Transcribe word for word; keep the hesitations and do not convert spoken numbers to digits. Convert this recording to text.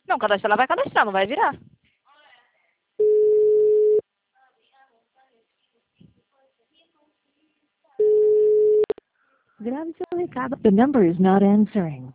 Não, cadastrar, ela vai cadastrar, não vai virar. Grave seu recado. The number is not answering.